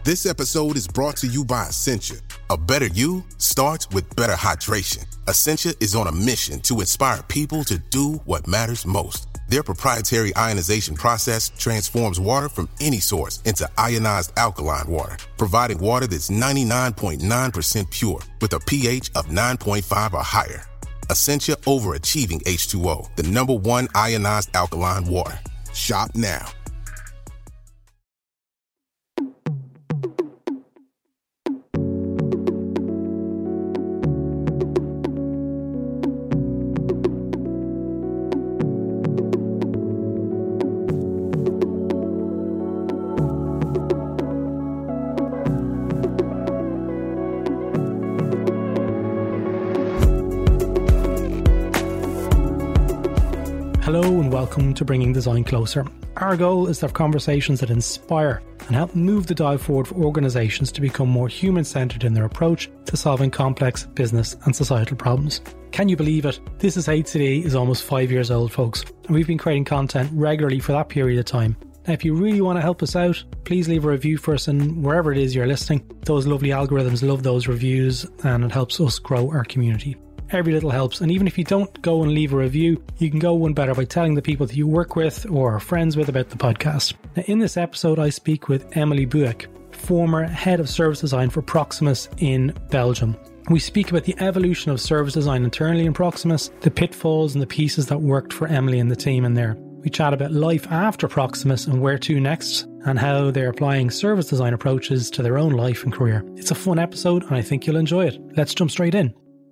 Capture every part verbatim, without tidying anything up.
This episode is brought to you by Essentia. A better you starts with better hydration. Essentia is on a mission to inspire people to do what matters most. Their proprietary ionization process transforms water from any source into ionized alkaline water, providing water that's ninety-nine point nine percent pure with a pH of nine point five or higher. Essentia Overachieving H two O, the number one ionized alkaline water. Shop now. Hello and welcome to Bringing Design Closer. Our goal is to have conversations that inspire and help move the dial forward for organisations to become more human-centred in their approach to solving complex business and societal problems. Can you believe it? This Is H C D is almost five years old, folks, and we've been creating content regularly for that period of time. Now, if you really want to help us out, please leave a review for us, and wherever it is you're listening, those lovely algorithms love those reviews and it helps us grow our community. Every little helps, and even if you don't go and leave a review, you can go one better by telling the people that you work with or are friends with about the podcast. Now, in this episode, I speak with Emily Buek, former head of service design for Proximus in Belgium. We speak about the evolution of service design internally in Proximus, the pitfalls and the pieces that worked for Emily and the team in there. We chat about life after Proximus and where to next, and how they're applying service design approaches to their own life and career. It's a fun episode, and I think you'll enjoy it. Let's jump straight in.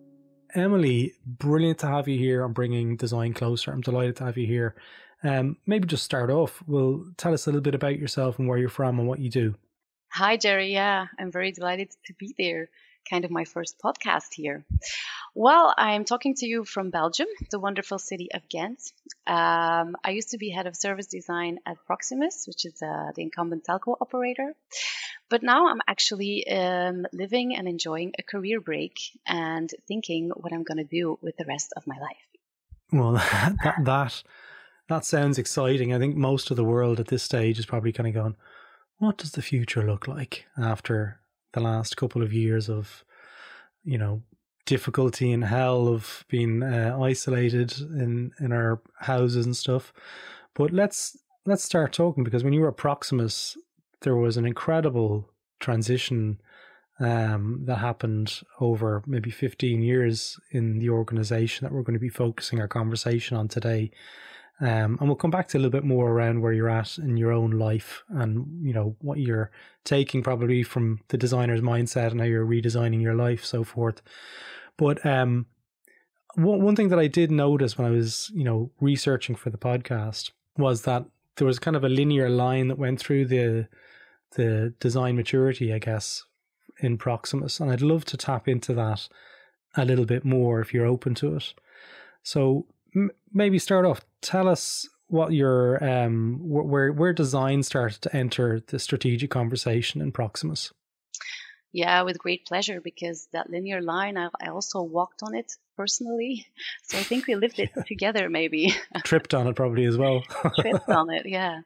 Emily, brilliant to have you here on Bringing Design Closer. I'm delighted to have you here. Um, maybe just start off. Well, tell us a little bit about yourself and where you're from and what you do. Hi, Jerry. Yeah, I'm very delighted to be there. Kind of my first podcast here. Well, I'm talking to you from Belgium, the wonderful city of Ghent. Um, I used to be head of service design at Proximus, which is uh, the incumbent telco operator. But now I'm actually um, living and enjoying a career break and thinking what I'm going to do with the rest of my life. Well, that, that that sounds exciting. I think most of the world at this stage is probably kind of going, what does the future look like after the last couple of years of, you know, difficulty and hell of being uh, isolated in, in our houses and stuff. But let's let's start talking, because when you were at Proximus, there was an incredible transition um, that happened over maybe fifteen years in the organization that we're going to be focusing our conversation on today. Um, and we'll come back to a little bit more around where you're at in your own life and, you know, what you're taking probably from the designer's mindset and how you're redesigning your life, so forth. But um, one, one thing that I did notice when I was, you know, researching for the podcast was that there was kind of a linear line that went through the the design maturity, I guess, in Proximus. And I'd love to tap into that a little bit more if you're open to it. So m- maybe start off, tell us what your, um, wh- where, where design started to enter the strategic conversation in Proximus. Yeah, with great pleasure, because that linear line, I, I also walked on it personally. So I think we lived it together, maybe. Tripped on it probably as well. Tripped on it, yeah.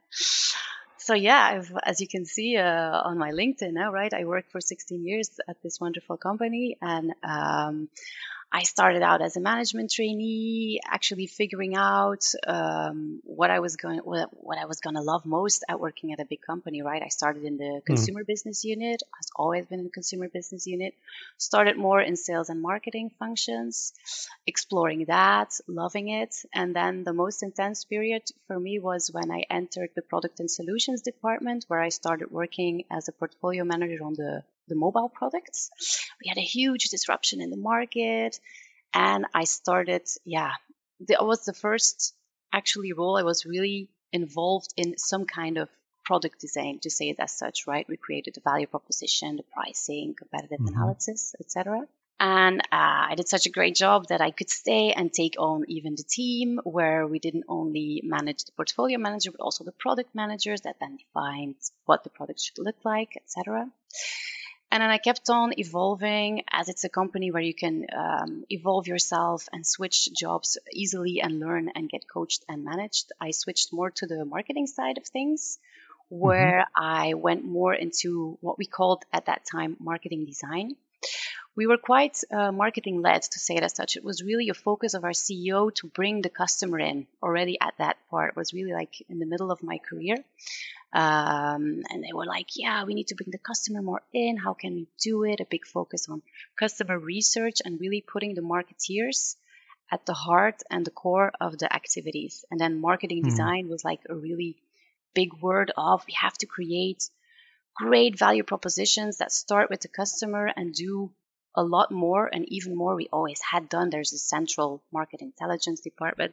So yeah, I've, as you can see uh, on my LinkedIn now, right, I worked for sixteen years at this wonderful company, and um, I started out as a management trainee, actually figuring out um, what I was going, what, what I was going to love most at working at a big company, right? I started in the consumer mm. business unit. I've always been in the consumer business unit. Started more in sales and marketing functions, exploring that, loving it. And then the most intense period for me was when I entered the product and solutions department, where I started working as a portfolio manager on the the mobile products. We had a huge disruption in the market, and I started, yeah, that was the first actually role I was really involved in some kind of product design, to say it as such, right? We created the value proposition, the pricing, competitive mm-hmm. analysis, et cetera. And uh, I did such a great job that I could stay and take on even the team, where we didn't only manage the portfolio manager, but also the product managers that then defined what the product should look like, et cetera. And then I kept on evolving, as it's a company where you can um, evolve yourself and switch jobs easily and learn and get coached and managed. I switched more to the marketing side of things, where mm-hmm. I went more into what we called at that time marketing design. We were quite uh, marketing led, to say it as such. It was really a focus of our C E O to bring the customer in already at that part. It was really like in the middle of my career. Um, and they were like, yeah, we need to bring the customer more in. How can we do it? A big focus on customer research and really putting the marketeers at the heart and the core of the activities. And then marketing mm. design was like a really big word of we have to create great value propositions that start with the customer and do a lot more and even more we always had done. There's a central market intelligence department.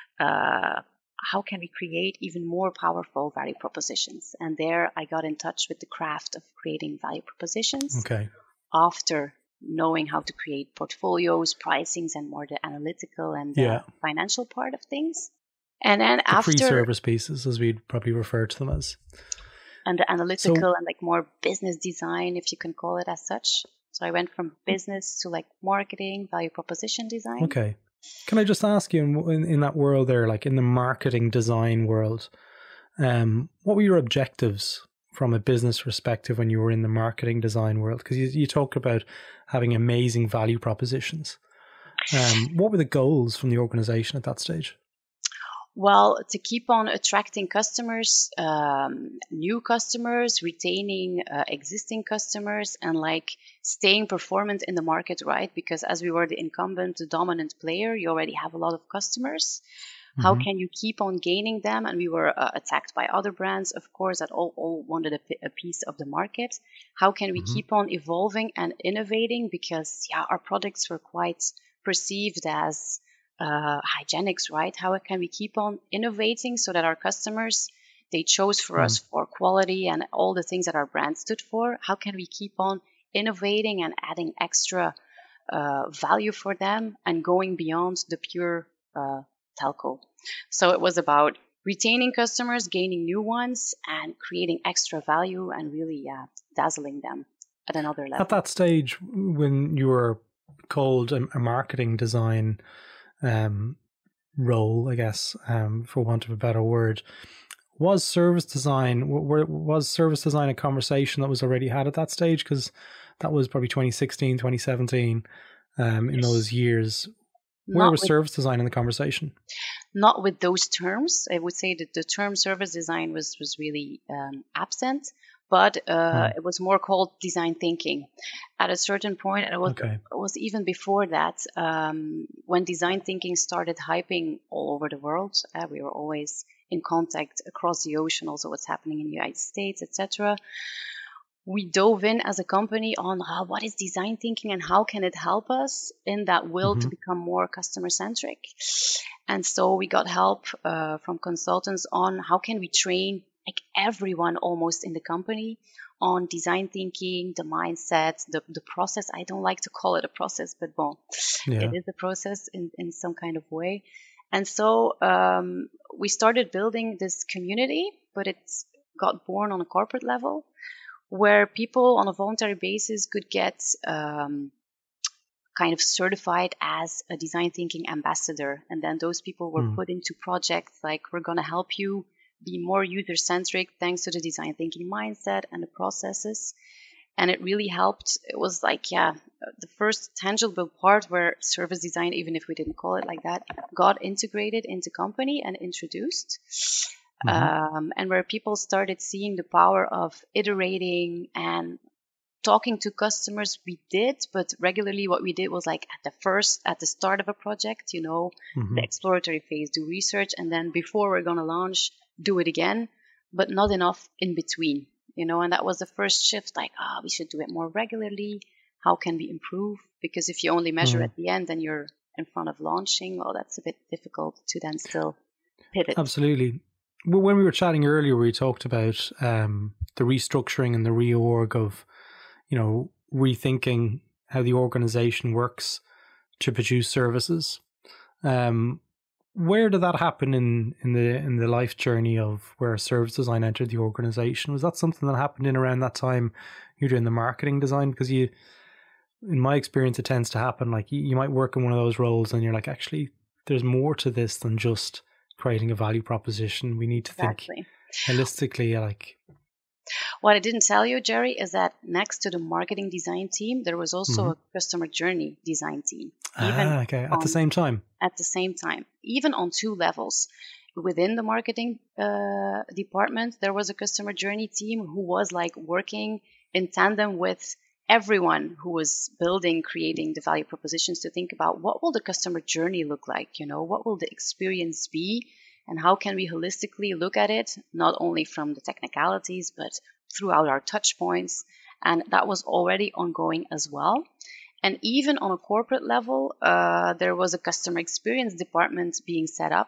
Uh, how can we create even more powerful value propositions? And there I got in touch with the craft of creating value propositions. Okay. After knowing how to create portfolios, pricings, and more the analytical and yeah. the financial part of things. And then the after pre-service pieces, as we'd probably refer to them as. And the analytical so, and like more business design, if you can call it as such. So I went from business to like marketing, value proposition design. Okay. Can I just ask you, in, in, in that world there, like in the marketing design world, um, what were your objectives from a business perspective when you were in the marketing design world? Because you, you talk about having amazing value propositions. Um, what were the goals from the organization at that stage? Well, to keep on attracting customers, um, new customers, retaining uh, existing customers, and like staying performant in the market, right? Because as we were the incumbent, the dominant player, you already have a lot of customers. Mm-hmm. How can you keep on gaining them? And we were uh, attacked by other brands, of course, that all, all wanted a, p- a piece of the market. How can we mm-hmm. keep on evolving and innovating? Because, yeah, our products were quite perceived as uh, hygienics, right? How can we keep on innovating so that our customers, they chose for mm-hmm. us for quality and all the things that our brand stood for? How can we keep on innovating and adding extra uh, value for them and going beyond the pure uh, telco? So it was about retaining customers, gaining new ones, and creating extra value and really yeah, dazzling them at another level. At that stage, when you were called a, a marketing design um, role, I guess, um, for want of a better word, was service design, was service design a conversation that was already had at that stage? Because that was probably twenty sixteen, twenty seventeen, um, in those years. Where Not was with, service design in the conversation? Not with those terms. I would say that the term service design was, was really um, absent, but uh, hmm. it was more called design thinking. At a certain point, it was, okay. it was even before that, um, when design thinking started hyping all over the world. Uh, we were always in contact across the ocean, also what's happening in the United States, et cetera. We dove in as a company on uh, what is design thinking and how can it help us in that will mm-hmm. to become more customer centric. And so we got help uh, from consultants on how can we train like everyone almost in the company on design thinking, the mindset, the, the process. I don't like to call it a process, but bon, yeah. It is a process in, in some kind of way. And so um, we started building this community, but it got born on a corporate level, where people on a voluntary basis could get um, kind of certified as a design thinking ambassador. And then those people were mm. put into projects like, we're going to help you be more user-centric thanks to the design thinking mindset and the processes. And it really helped. It was like, yeah, the first tangible part where service design, even if we didn't call it like that, got integrated into company and introduced. Mm-hmm. Um, and where people started seeing the power of iterating and talking to customers. We did, but regularly what we did was like at the first, at the start of a project, you know, mm-hmm. the exploratory phase, do research, and then before we're going to launch, do it again, but not enough in between, you know, and that was the first shift, like, ah, oh, we should do it more regularly. How can we improve? Because if you only measure mm-hmm. at the end and you're in front of launching, well, that's a bit difficult to then still pivot. Absolutely. Well, when we were chatting earlier, we talked about um, the restructuring and the reorg of, you know, rethinking how the organization works to produce services. Um, where did that happen in, in the in the life journey of where service design entered the organization? Was that something that happened in around that time you're doing the marketing design? Because you, in my experience, it tends to happen like you, you might work in one of those roles and you're like, actually, there's more to this than just creating a value proposition. We need to exactly. think holistically, like What I didn't tell you, Jerry, is that next to the marketing design team, there was also Mm-hmm. a customer journey design team. Even ah, okay. At on, the same time? At the same time, even on two levels. Within the marketing uh, department, there was a customer journey team who was like working in tandem with everyone who was building, creating the value propositions to think about what will the customer journey look like? You know, what will the experience be? And how can we holistically look at it, not only from the technicalities, but throughout our touch points? And that was already ongoing as well. And even on a corporate level, uh, there was a customer experience department being set up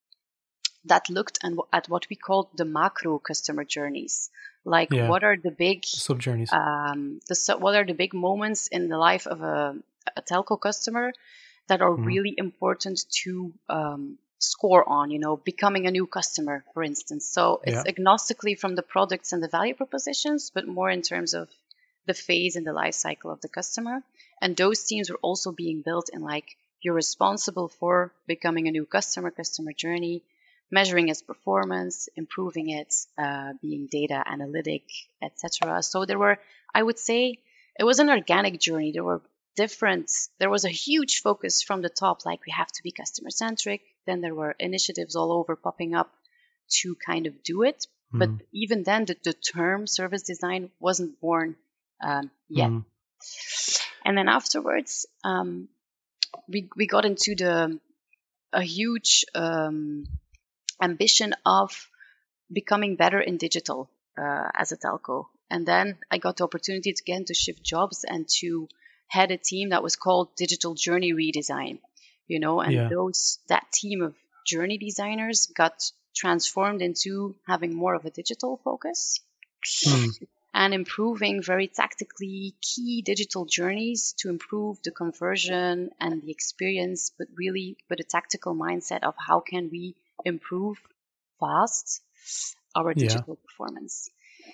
that looked at what we called the macro customer journeys. Like, yeah. what are the big sub journeys? Um, the what are the big moments in the life of a, a telco customer that are mm. really important to um, score on? You know, becoming a new customer, for instance. So it's yeah. agnostically from the products and the value propositions, but more in terms of the phase and the life cycle of the customer. And those teams were also being built in like, you're responsible for becoming a new customer, customer journey, measuring its performance, improving it, uh, being data analytic, et cetera. So there were, I would say, it was an organic journey. There were different, there was a huge focus from the top, like we have to be customer centric. Then there were initiatives all over popping up to kind of do it. Mm. But even then, the, the term service design wasn't born um, yet. Mm. And then afterwards, um, we we got into the a huge um, ambition of becoming better in digital uh, as a telco. And then I got the opportunity to get into shift jobs and to head a team that was called Digital Journey Redesign. You know, and yeah. those that team of journey designers got transformed into having more of a digital focus. Mm. And improving very tactically key digital journeys to improve the conversion and the experience, but really with a tactical mindset of how can we improve fast our digital yeah. performance.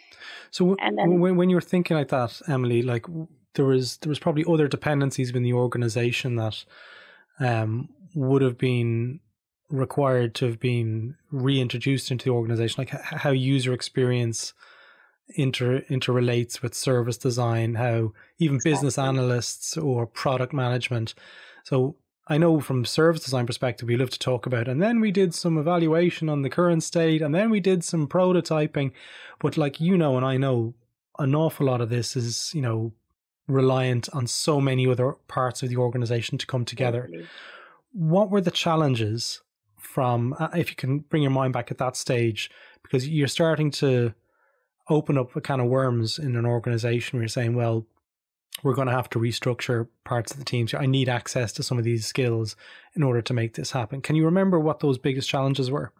So and then, when when you were thinking like that, Emily, like there was there was probably other dependencies within the organization that um, would have been required to have been reintroduced into the organization, like how user experience inter interrelates with service design, how even exactly. business analysts or product management. So I know from service design perspective, we love to talk about, and then we did some evaluation on the current state, and then we did some prototyping. But like, you know, and I know an awful lot of this is, you know, reliant on so many other parts of the organization to come together. Totally. What were the challenges from, if you can bring your mind back at that stage, because you're starting to open up a can of worms in an organization where you're saying, well, we're going to have to restructure parts of the teams. I need access to some of these skills in order to make this happen. Can you remember what those biggest challenges were?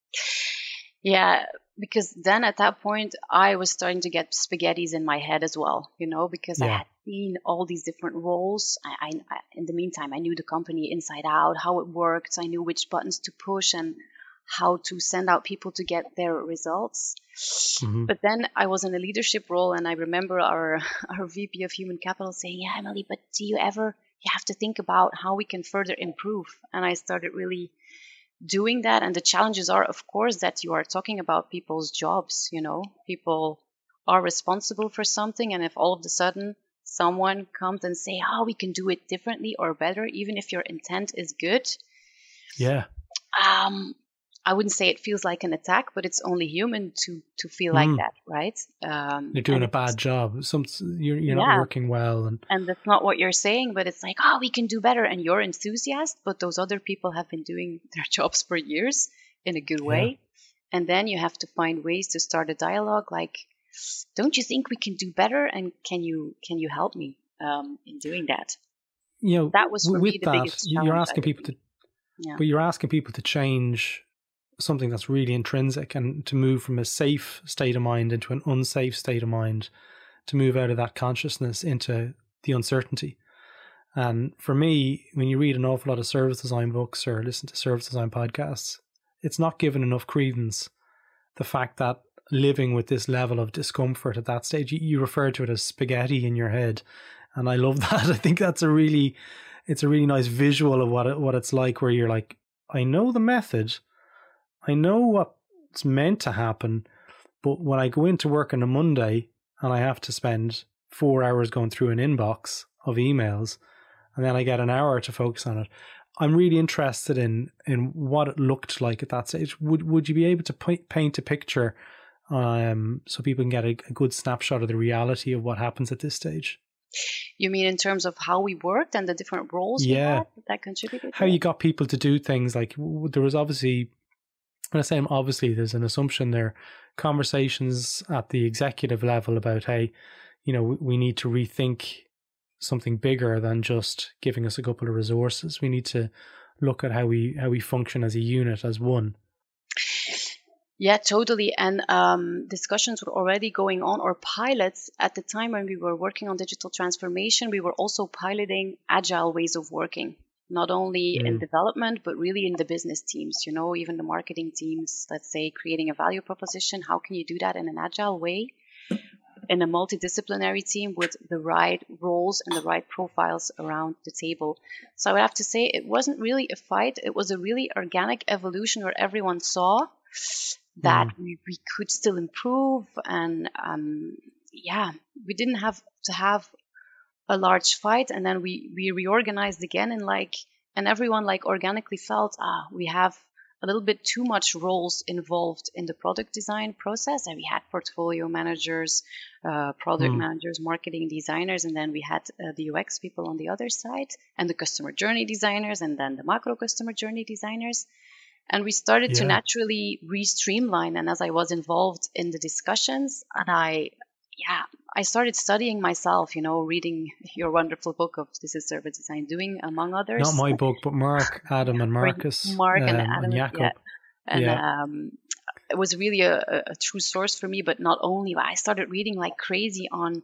Yeah, because then at that point, I was starting to get spaghettis in my head as well, you know, because yeah. I had seen all these different roles. I, I, in the meantime, I knew the company inside out, how it worked. I knew which buttons to push and how to send out people to get their results. Mm-hmm. But then I was in a leadership role, and I remember our our V P of Human Capital saying, yeah, Emily, but do you ever, you have to think about how we can further improve. And I started really doing that. And the challenges are, of course, that you are talking about people's jobs, you know, people are responsible for something. And if all of a sudden someone comes and say, oh, we can do it differently or better, even if your intent is good. Yeah. Um, I wouldn't say it feels like an attack, but it's only human to to feel mm. like that, right? Um, you're doing a bad job. Some you're you're yeah. not working well, and and that's not what you're saying. But it's like, oh, we can do better, and you're enthusiastic. But those other people have been doing their jobs for years in a good way, yeah. and then you have to find ways to start a dialogue. Like, don't you think we can do better? And can you can you help me um, in doing that? You know, that was for with me the that, biggest challenge. You're asking people to, yeah. but you're asking people to change something that's really intrinsic and to move from a safe state of mind into an unsafe state of mind, to move out of that consciousness into the uncertainty. And for me, when you read an awful lot of service design books or listen to service design podcasts, it's not given enough credence. The fact that living with this level of discomfort at that stage, you, you refer to it as spaghetti in your head. And I love that. I think that's a really, it's a really nice visual of what it, what it's like, where you're like, I know the method, I know what's meant to happen, But when I go into work on a Monday and I have to spend four hours going through an inbox of emails, and then I get an hour to focus on it, I'm really interested in in what it looked like at that stage. Would would you be able to p- paint a picture um, so people can get a, a good snapshot of the reality of what happens at this stage? You mean in terms of how we worked and the different roles yeah. we had that contributed? How you got people to do things like, there was obviously, when I say obviously, there's an assumption there, conversations at the executive level about, hey, you know, we need to rethink something bigger than just giving us a couple of resources. We need to look at how we how we function as a unit, as one. Yeah, totally. And um, discussions were already going on, or pilots at the time when we were working on digital transformation. We were also piloting agile ways of working, not only mm. in development, but really in the business teams, you know, even the marketing teams, let's say creating a value proposition. How can you do that in an agile way? In a multidisciplinary team with the right roles and the right profiles around the table. So I would have to say it wasn't really a fight. It was a really organic evolution where everyone saw that mm. we, we could still improve. And um, yeah, we didn't have to have a large fight. And then we, we reorganized again, and like, and everyone like organically felt, ah, we have a little bit too much roles involved in the product design process. And we had portfolio managers, uh, product mm. managers, marketing designers, and then we had uh, the U X people on the other side, and the customer journey designers, and then the macro customer journey designers. And we started yeah. to naturally re-streamline. And as I was involved in the discussions, and I, yeah, I started studying myself, you know, reading your wonderful book of This is Service Design Doing, among others. Not my book, but Mark, Adam and Marcus. Mark and um, Adam. And Jakob. Yeah. And yeah. um, it was really a, a true source for me. But not only, but I started reading like crazy on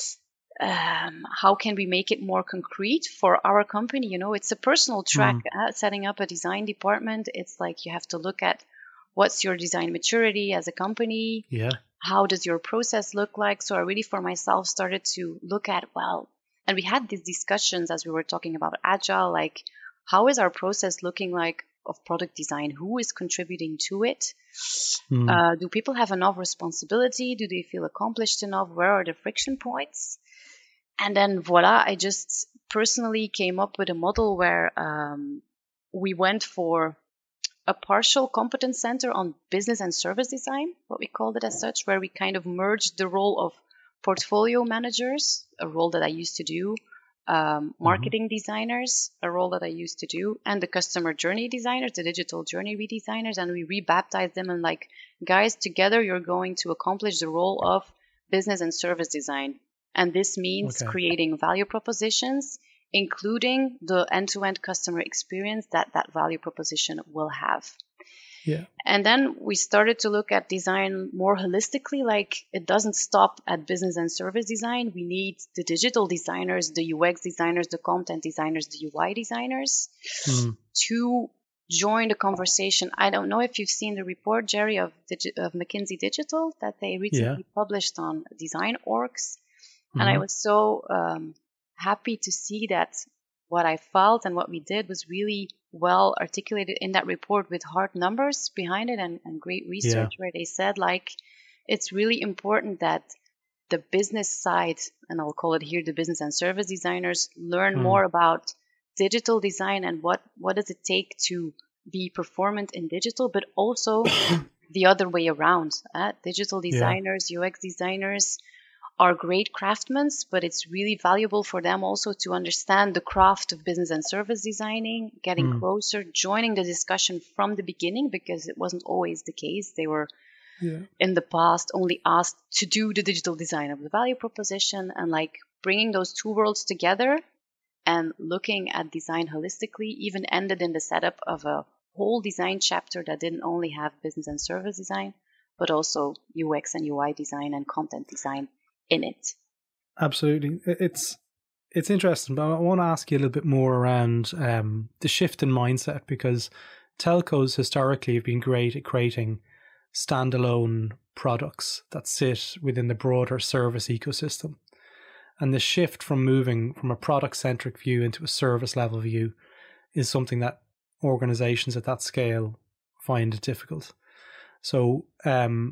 um, how can we make it more concrete for our company. You know, it's a personal track, mm. uh, setting up a design department. It's like you have to look at what's your design maturity as a company. Yeah. How does your process look like? So I really, for myself, started to look at, well, and we had these discussions as we were talking about agile, like how is our process looking like of product design? Who is contributing to it? Mm. Uh, do people have enough responsibility? Do they feel accomplished enough? Where are the friction points? And then voila, I just personally came up with a model where um, we went for a partial competence center on business and service design, what we called it as such, where we kind of merged the role of portfolio managers, a role that I used to do, um, marketing mm-hmm. designers, a role that I used to do, and the customer journey designers, the digital journey redesigners, and we rebaptized them and like, guys, together you're going to accomplish the role of business and service design. And this means okay. creating value propositions, including the end-to-end customer experience that that value proposition will have. Yeah. And then we started to look at design more holistically, like it doesn't stop at business and service design. We need the digital designers, the U X designers, the content designers, the U I designers mm. to join the conversation. I don't know if you've seen the report, Jerry, of, Digi- of McKinsey Digital that they recently yeah. published on design orgs. Mm-hmm. And I was so um, happy to see that what I felt and what we did was really well articulated in that report with hard numbers behind it and, and great research yeah. where they said, like, it's really important that the business side, and I'll call it here the business and service designers, learn mm. more about digital design and what, what does it take to be performant in digital, but also the other way around. Uh, digital designers, yeah. U X designers are great craftsmen, but it's really valuable for them also to understand the craft of business and service designing, getting mm. closer, joining the discussion from the beginning, because it wasn't always the case. They were yeah. in the past only asked to do the digital design of the value proposition, and like bringing those two worlds together and looking at design holistically even ended in the setup of a whole design chapter that didn't only have business and service design, but also U X and U I design and content design in it. Absolutely. It's it's interesting, but I want to ask you a little bit more around um, the shift in mindset, because telcos historically have been great at creating standalone products that sit within the broader service ecosystem. And the shift from moving from a product-centric view into a service-level view is something that organizations at that scale find difficult. So um,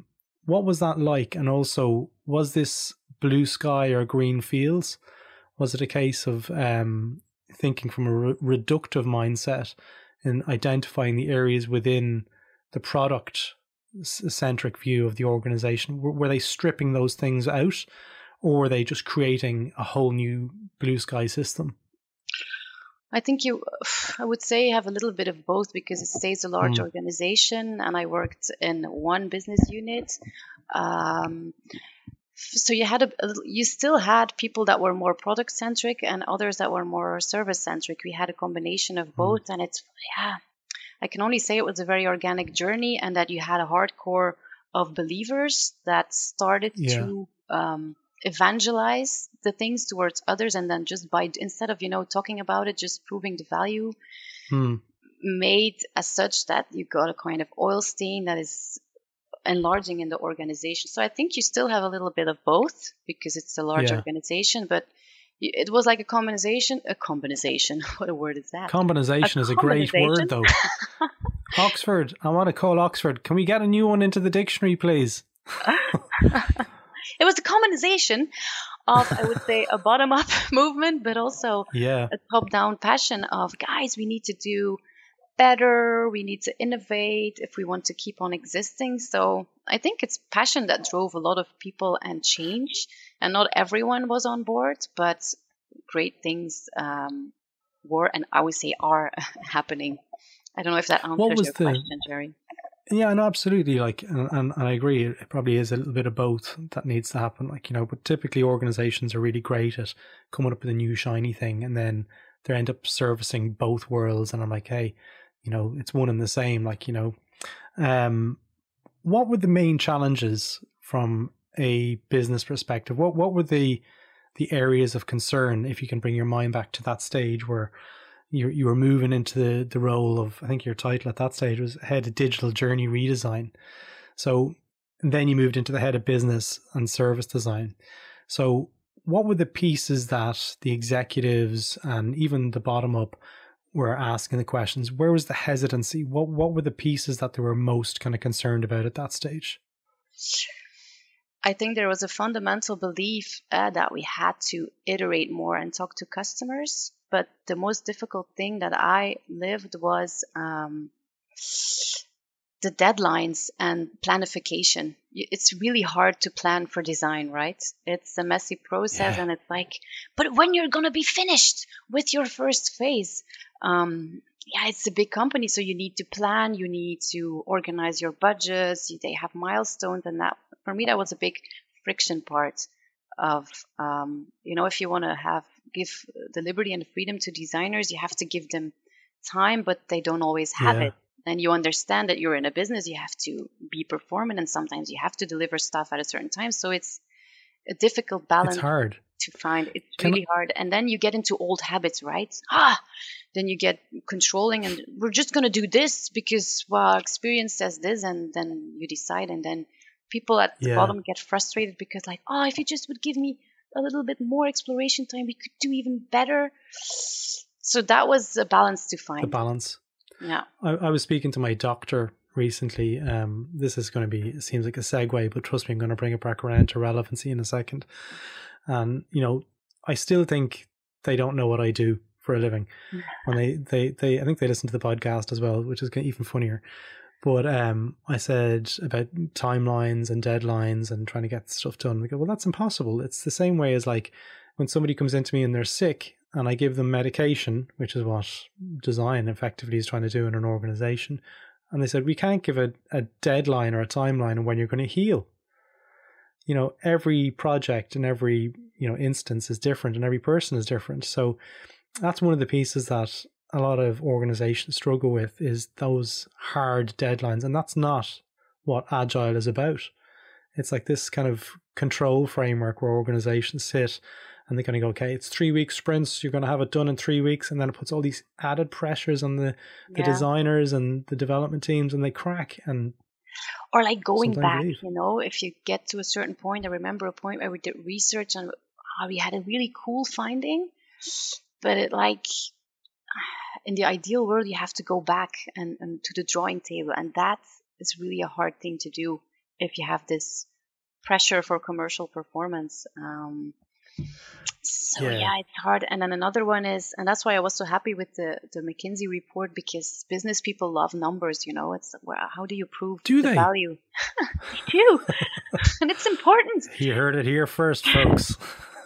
what was that like? And also, was this blue sky or green fields? Was it a case of um, thinking from a re- reductive mindset and identifying the areas within the product centric view of the organization? Were, were they stripping those things out, or were they just creating a whole new blue sky system? I think you, I would say, have a little bit of both, because it stays a large mm. organization, and I worked in one business unit. Um, so you had a, you still had people that were more product centric and others that were more service centric. We had a combination of both, mm. and it's yeah. I can only say it was a very organic journey, and that you had a hardcore of believers that started yeah. to um, evangelize the things towards others, and then just by instead of you know talking about it, just proving the value, hmm. made as such that you got a kind of oil stain that is enlarging in the organization. So I think you still have a little bit of both, because it's a large yeah. organization, but it was like a combination, a combination. What a word is that? Combination is a great word, though. Oxford. I want to call Oxford. Can we get a new one into the dictionary, please? It was a combination of, I would say, a bottom-up movement, but also yeah. a top-down passion of, guys, we need to do better. We need to innovate if we want to keep on existing. So I think it's passion that drove a lot of people and change. And not everyone was on board, but great things um, were, and I would say are, happening. I don't know if that answers your the, question, Jerry. Yeah, no, absolutely. Like, and, and, and I agree. It probably is a little bit of both that needs to happen. Like, you know, but typically organizations are really great at coming up with a new shiny thing, and then they end up servicing both worlds. And I'm like, hey, you know, it's one and the same. Like, you know, um, what were the main challenges from a business perspective? What what were the the areas of concern, if you can bring your mind back to that stage where you you were moving into the, the role of, I think your title at that stage was head of digital journey redesign. So then you moved into the head of business and service design. So what were the pieces that the executives and even the bottom up were asking the questions? Where was the hesitancy? What what were the pieces that they were most kind of concerned about at that stage? I think there was a fundamental belief uh, that we had to iterate more and talk to customers. But the most difficult thing that I lived was um, the deadlines and planification. It's really hard to plan for design, right? It's a messy process, yeah. and it's like, but when you're going to be finished with your first phase, um, yeah, it's a big company, so you need to plan, you need to organize your budgets, they have milestones, and that, for me, that was a big friction part of, um, you know, if you want to have, give the liberty and the freedom to designers, you have to give them time, but they don't always have yeah. it. And you understand that you're in a business, you have to be performant, and sometimes you have to deliver stuff at a certain time. So it's a difficult balance. It's hard to find. It's Can really I- hard. And then you get into old habits, right? Ah, then you get controlling, and we're just going to do this because, well, our experience says this, and then you decide. And then people at the yeah. bottom get frustrated because, like, oh, if you just would give me a little bit more exploration time, we could do even better. So that was a balance to find. The balance. Yeah. I, I was speaking to my doctor recently. Um, this is going to be, it seems like a segue, but trust me, I'm going to bring it back around to relevancy in a second. And, you know, I still think they don't know what I do for a living. When they, they, they, I think they listen to the podcast as well, which is even funnier. But um, I said about timelines and deadlines and trying to get stuff done. They go, well, that's impossible. It's the same way as like when somebody comes into me and they're sick and I give them medication, which is what design effectively is trying to do in an organization. And they said, we can't give a, a deadline or a timeline on when you're going to heal. You know, every project and every, you know, instance is different and every person is different. So that's one of the pieces that a lot of organizations struggle with, is those hard deadlines. And that's not what Agile is about. It's like this kind of control framework where organizations sit and they're going to go, okay, it's three week sprints. You're going to have it done in three weeks. And then it puts all these added pressures on the, the yeah. designers and the development teams, and they crack. And or like going back, leave. You know, if you get to a certain point, I remember a point where we did research and oh, we had a really cool finding, but it like, in the ideal world, you have to go back and, and to the drawing table. And that is really a hard thing to do. if you have this pressure for commercial performance. Um, so yeah. yeah, it's hard. And then another one is, and that's why I was so happy with the, the McKinsey report, because business people love numbers, you know, it's, well, how do you prove do the they? value? They do. And it's important. You heard it here first, folks.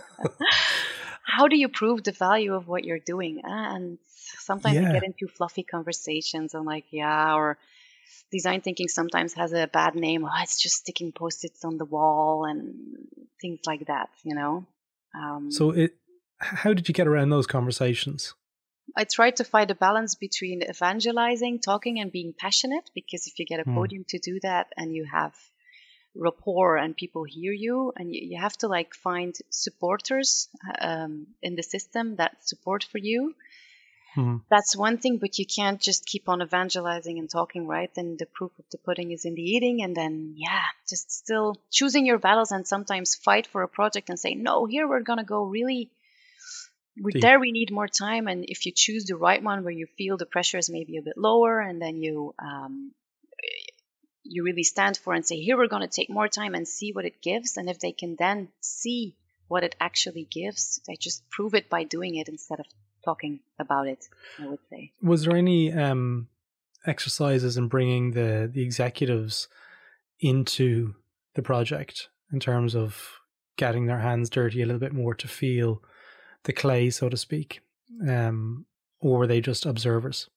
How do you prove the value of what you're doing? And sometimes yeah. you get into fluffy conversations and like, yeah, or design thinking sometimes has a bad name. Oh, it's just sticking post-its on the wall and things like that, you know? Um, so it, how did you get around those conversations? I tried to find a balance between evangelizing, talking, and being passionate, because if you get a mm. podium to do that and you have rapport and people hear you, and you, you have to like find supporters um, in the system that support for you. Mm-hmm. That's one thing, but you can't just keep on evangelizing and talking, right? Then the proof of the pudding is in the eating. And then, yeah, just still choosing your battles, and sometimes fight for a project and say, no, here we're going to go really, we, there we need more time. And if you choose the right one where you feel the pressure is maybe a bit lower, and then you, um, you really stand for and say, here we're going to take more time and see what it gives. And if they can then see what it actually gives, they just prove it by doing it instead of talking about it, I would say. Was there any um, exercises in bringing the, the executives into the project in terms of getting their hands dirty a little bit more to feel the clay, so to speak? Um, or were they just observers?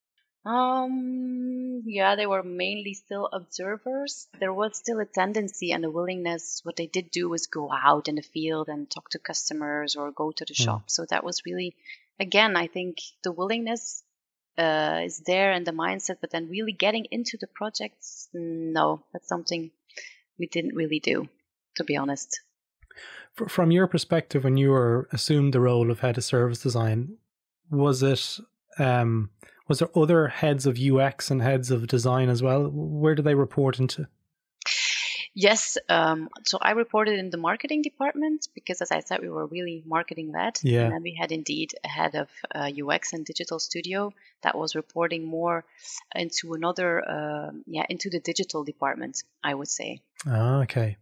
Um, yeah, they were mainly still observers. There was still a tendency and a willingness. What they did do was go out in the field and talk to customers or go to the mm. shop. So that was really, again, I think the willingness uh, is there and the mindset, but then really getting into the projects, no, that's something we didn't really do, to be honest. From your perspective, when you were assumed the role of head of service design, was it... Um, was there other heads of U X and heads of design as well? Where do they report into? Yes. Um, so I reported in the marketing department because, as I said, we were really marketing led. Yeah. And then we had indeed a head of uh, U X and digital studio that was reporting more into another, uh, yeah, into the digital department, I would say. Ah, okay.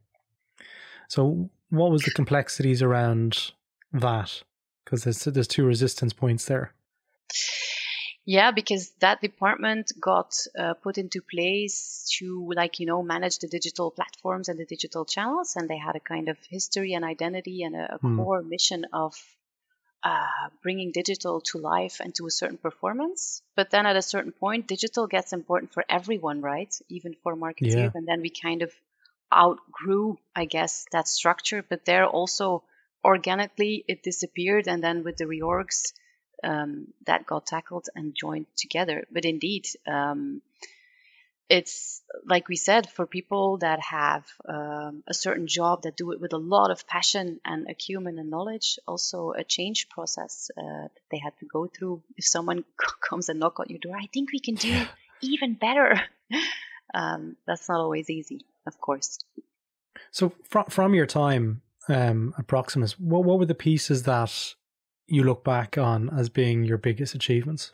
So what was the complexities around that? Because there's, there's two resistance points there. Yeah, because that department got uh, put into place to, like, you know, manage the digital platforms and the digital channels. And they had a kind of history and identity and a, a mm. core mission of uh, bringing digital to life and to a certain performance. But then at a certain point, digital gets important for everyone, right? Even for marketeers. Yeah. And then we kind of outgrew, I guess, that structure. But there also organically it disappeared. And then with the reorgs, Um, that got tackled and joined together. But indeed, um, it's like we said, for people that have um, a certain job, that do it with a lot of passion and acumen and knowledge, also a change process uh, that they had to go through. If someone comes and knock on your door, I think we can do even better. um, that's not always easy, of course. So from, from your time um, at Proximus, what, what were the pieces that you look back on as being your biggest achievements?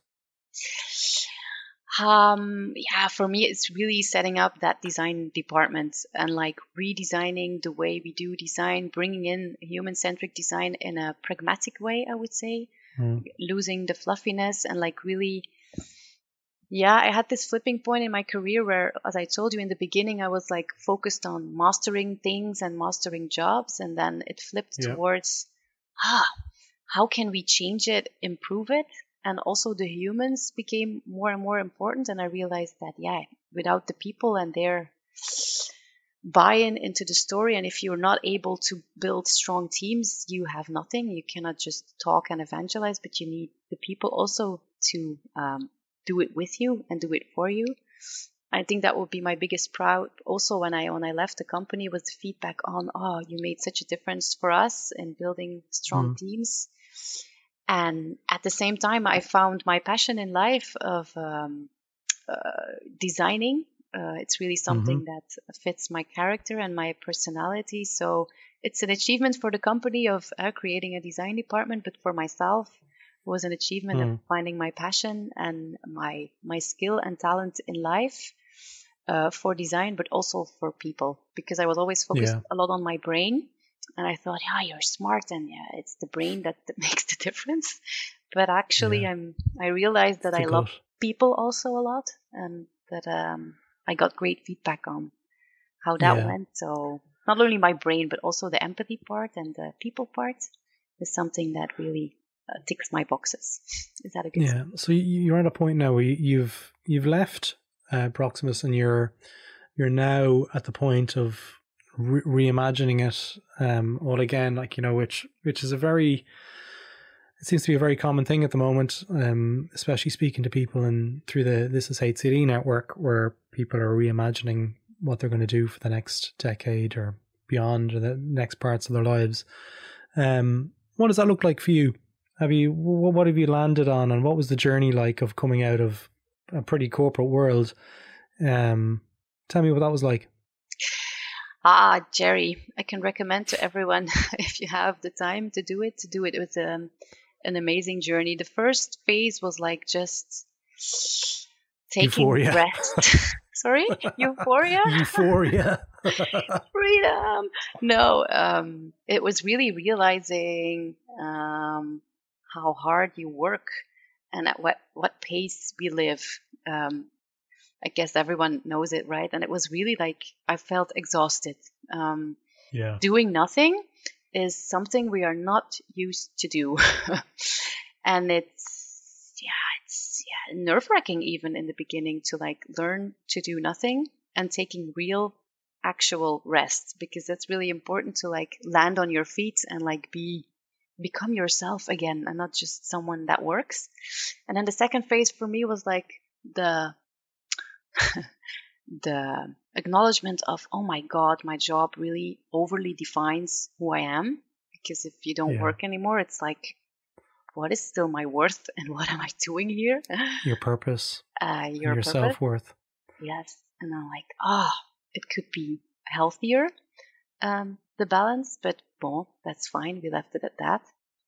Um, yeah, for me, it's really setting up that design department and like redesigning the way we do design, bringing in human-centric design in a pragmatic way, I would say, mm. losing the fluffiness and like really, yeah, I had this flipping point in my career where, as I told you in the beginning, I was like focused on mastering things and mastering jobs. And then it flipped yeah. towards, ah, how can we change it, improve it? And also the humans became more and more important. And I realized that, yeah, without the people and their buy-in into the story, and if you're not able to build strong teams, you have nothing. You cannot just talk and evangelize, but you need the people also to um, do it with you and do it for you. I think that would be my biggest proud. Also, when I when I left the company, was the feedback on, oh, you made such a difference for us in building strong mm. teams. And at the same time, I found my passion in life of um, uh, designing. Uh, it's really something mm-hmm. that fits my character and my personality. So it's an achievement for the company of uh, creating a design department, but for myself, it was an achievement mm. of finding my passion and my my skill and talent in life. uh, for design, but also for people, because I was always focused Yeah. a lot on my brain. And I thought, yeah, you're smart, and yeah, it's the brain that, that makes the difference. But actually, Yeah. I'm I realized that It's the I love gut. people also a lot, and that um, I got great feedback on how that Yeah. went. So not only my brain, but also the empathy part and the people part is something that really uh, ticks my boxes. Is that a good? Yeah. So you- you're at a point now where you- you've you've left uh, Proximus, and you're you're now at the point of re- reimagining it um, all again. Like, you know, which which is a very it seems to be a very common thing at the moment, um, especially speaking to people and through the This Is H C D network, where people are reimagining what they're going to do for the next decade or beyond, or the next parts of their lives. Um, what does that look like for you? Have you wh- what have you landed on, and what was the journey like of coming out of a pretty corporate world? Um, tell me what that was like. Ah, Jerry, I can recommend to everyone if you have the time to do it, to do it. It was um, an amazing journey. The first phase was like just taking Euphoria. rest. Sorry, euphoria, Euphoria. freedom. No, um, it was really realizing um, how hard you work and at what what pace we live. Um, I guess everyone knows it, right? And it was really like I felt exhausted. Um, Yeah. doing nothing is something we are not used to do. And it's, yeah, it's yeah, nerve wracking even in the beginning to like learn to do nothing and taking real actual rest, because that's really important to like land on your feet and like be become yourself again and not just someone that works. And then the second phase for me was like the the acknowledgement of, oh my God, my job really overly defines who I am. Because if you don't Yeah. work anymore, it's like, what is still my worth and what am I doing here? Your purpose, Uh, and your your purpose. self worth. Yes. And I'm like, ah, it could be healthier, um, the balance, but bon, that's fine. We left it at that.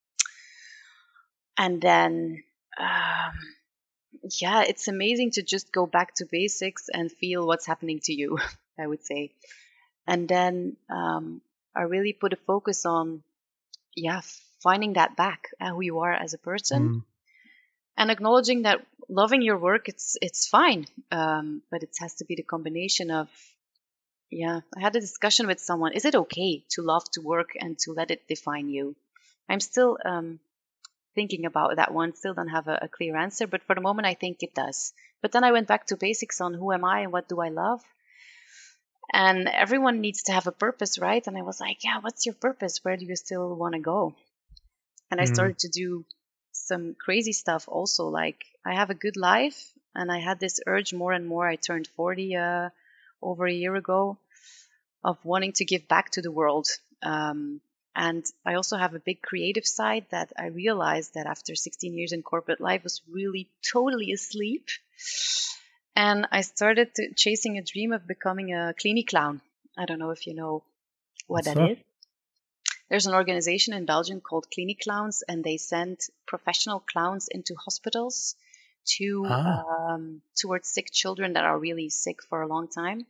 And then, um, yeah, it's amazing to just go back to basics and feel what's happening to you, I would say. And then um, I really put a focus on, yeah, finding that back, uh, who you are as a person, Mm. and acknowledging that loving your work, it's it's fine, um, but it has to be the combination of, yeah. I had a discussion with someone. Is it okay to love to work and to let it define you? I'm still um, thinking about that one, still don't have a, a clear answer, but for the moment I think it does. But then I went back to basics on who am I and what do I love? And everyone needs to have a purpose, right? And I was like, yeah, what's your purpose? Where do you still want to go? And I Mm. started to do some crazy stuff also. Like, I have a good life, and I had this urge more and more. I turned forty uh, over a year ago, of wanting to give back to the world. Um, and I also have a big creative side that I realized that after sixteen years in corporate life was really totally asleep. And I started to, chasing a dream of becoming a Kleenie clown. I don't know if you know what What's that that? is. There's an organization in Belgium called Kleenie Clowns, and they send professional clowns into hospitals to Ah. um, towards sick children that are really sick for a long time,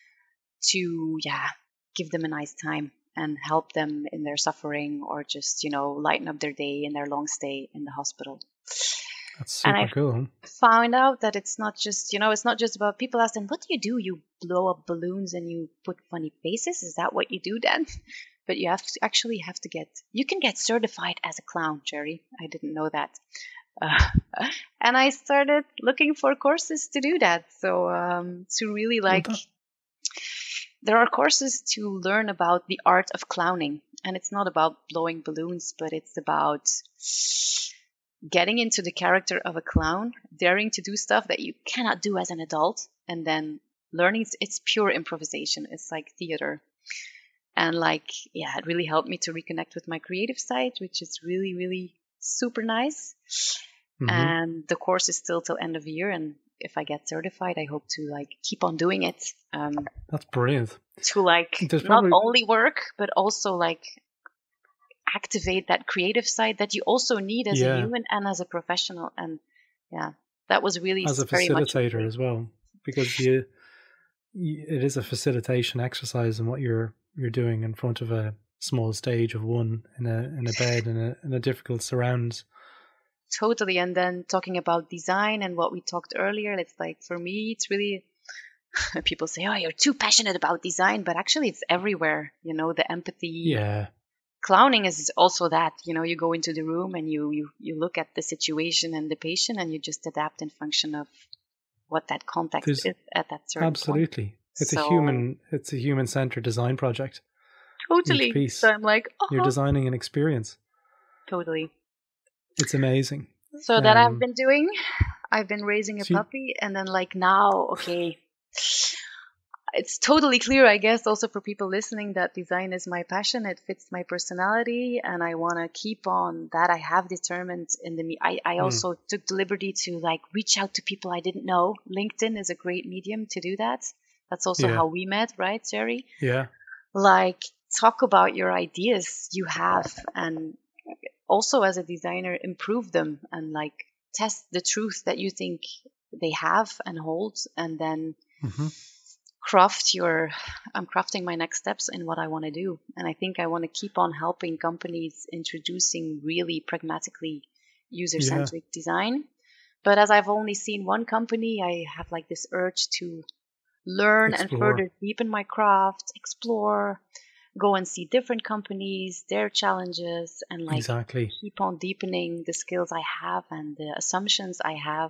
to yeah give them a nice time and help them in their suffering, or just, you know, lighten up their day in their long stay in the hospital. That's And super I cool. found out that it's not just, you know, it's not just about, people ask them, what do you do? You blow up balloons and you put funny faces? Is that what you do then? But you have to actually have to get, you can get certified as a clown, Jerry. I didn't know that. Uh, and I started looking for courses to do that. So um, to really Well, like, that, there are courses to learn about the art of clowning. And it's not about blowing balloons, but it's about getting into the character of a clown, daring to do stuff that you cannot do as an adult, and then learning. It's, it's pure improvisation. It's like theater. And like, yeah, it really helped me to reconnect with my creative side, which is really, really super nice. mhm. And the course is still till end of year. And if I get certified, I hope to like keep on doing it. Um, That's brilliant. to like There's not probably only work, but also like activate that creative side that you also need as a yeah, human and as a professional. And yeah, that was really as a very much facilitator as well, because you it is a facilitation exercise in what you're you're doing in front of a small stage of one in a in a bed in a in a difficult surrounds. Totally. And then talking about design and what we talked earlier, it's like, for me, it's really, people say, oh, you're too passionate about design, but actually it's everywhere, you know, the empathy. Yeah. Clowning is also that, you know, you go into the room and you, you, you look at the situation and the patient and you just adapt in function of what that context There's, is at that certain absolutely. point. It's so, a human, it's a human-centered design project. Totally. Each piece. So I'm like, oh. You're designing an experience. Totally. It's amazing. So um, that I've been doing, I've been raising a so you, puppy, and then like now, okay, it's totally clear, I guess, also for people listening, that design is my passion. It fits my personality, and I want to keep on that. I have determined in the, I, I also mm. took the liberty to like reach out to people I didn't know. LinkedIn is a great medium to do that. That's also yeah. how we met, right, Jerry? Yeah. Like, talk about your ideas you have, and also as a designer, improve them and like test the truth that you think they have and hold, and then mm-hmm. craft your, I'm crafting my next steps in what I want to do. And I think I want to keep on helping companies introducing really pragmatically user-centric yeah. design. But as I've only seen one company, I have like this urge to learn explore. and further deepen my craft, explore, go and see different companies, their challenges, and like exactly. keep on deepening the skills I have and the assumptions I have.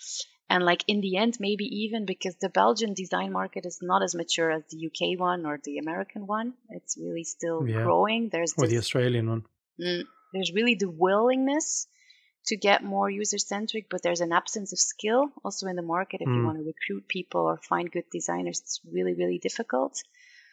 And like in the end, maybe even because the Belgian design market is not as mature as the U K one or the American one, it's really still yeah. growing. There's or this, the Australian one. Mm, there's really the willingness to get more user-centric, but there's an absence of skill also in the market. If mm. you want to recruit people or find good designers, it's really, really difficult.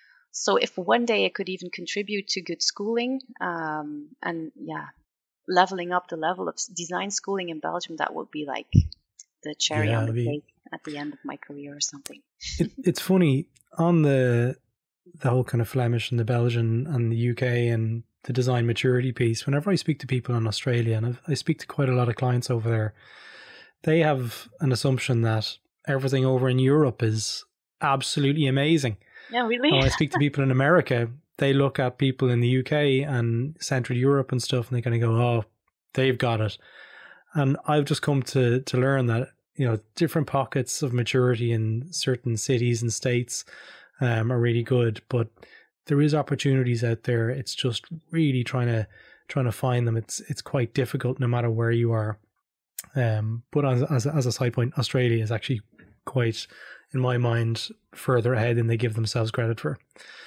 So if one day I could even contribute to good schooling um, and yeah, leveling up the level of design schooling in Belgium, that would be like the cherry yeah, on the be... cake at the end of my career or something. it, it's funny, on the the whole kind of Flemish and the Belgian and the U K and the design maturity piece, whenever I speak to people in Australia, and I've, I speak to quite a lot of clients over there, they have an assumption that everything over in Europe is absolutely amazing. Yeah, really? When I speak to people in America, they look at people in the U K and Central Europe and stuff, and they kind of go, oh, they've got it. And I've just come to, to learn that, you know, different pockets of maturity in certain cities and states um, are really good, but there is opportunities out there. It's just really trying to trying to find them. It's it's quite difficult no matter where you are. Um, but as as, as a side point, Australia is actually quite, in my mind, further ahead than they give themselves credit for.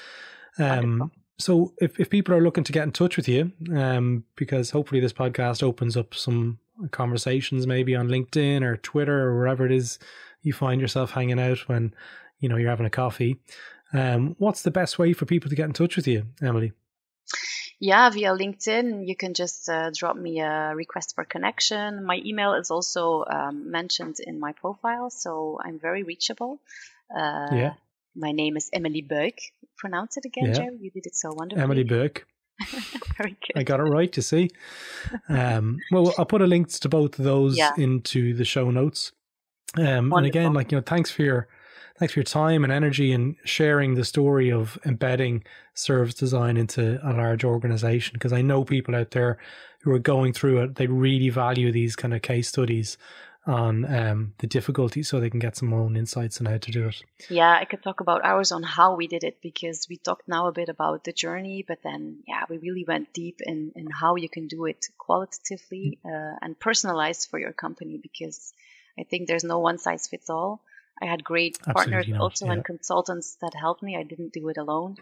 Um, so if, if people are looking to get in touch with you, um, because hopefully this podcast opens up some conversations maybe on LinkedIn or Twitter or wherever it is you find yourself hanging out when, you know, you're having a coffee. Um, what's the best way for people to get in touch with you, Emily? Yeah, via LinkedIn, you can just uh, drop me a request for connection. My email is also um, mentioned in my profile, so I'm very reachable. Uh, yeah. My name is Emily Beuk. Pronounce it again, yeah. Joe. You did it so wonderfully. Emily Beuk. Very good. I got it right, you see. Um, well, I'll put a links to both of those yeah. into the show notes. Um, and again, like, you know, thanks for your Thanks for your time and energy in sharing the story of embedding service design into a large organization, because I know people out there who are going through it, they really value these kind of case studies on um, the difficulties so they can get some own insights on how to do it. Yeah, I could talk about hours on how we did it, because we talked now a bit about the journey, but then, yeah, we really went deep in, in how you can do it qualitatively uh, and personalized for your company, because I think there's no one size fits all. I had great Absolutely partners not, also yeah. and consultants that helped me. I didn't do it alone.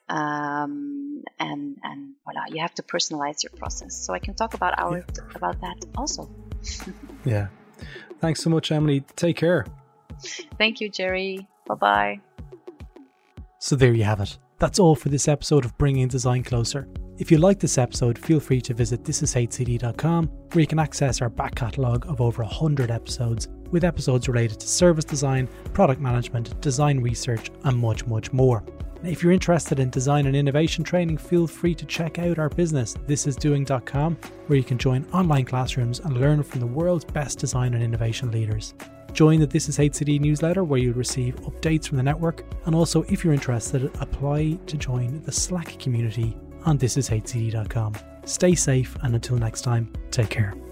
Um, and, and voila, you have to personalize your process. So I can talk about hours yeah. about that also. Yeah. Thanks so much, Emily. Take care. Thank you, Jerry. Bye-bye. So there you have it. That's all for this episode of Bringing Design Closer. If you like this episode, feel free to visit this is h c d dot com, where you can access our back catalogue of over one hundred episodes, with episodes related to service design, product management, design research, and much, much more. If you're interested in design and innovation training, feel free to check out our business, this is doing dot com, where you can join online classrooms and learn from the world's best design and innovation leaders. Join the This Is H C D newsletter where you'll receive updates from the network, and also if you're interested, apply to join the Slack community on this is h c d dot com. Stay safe, and until next time, take care.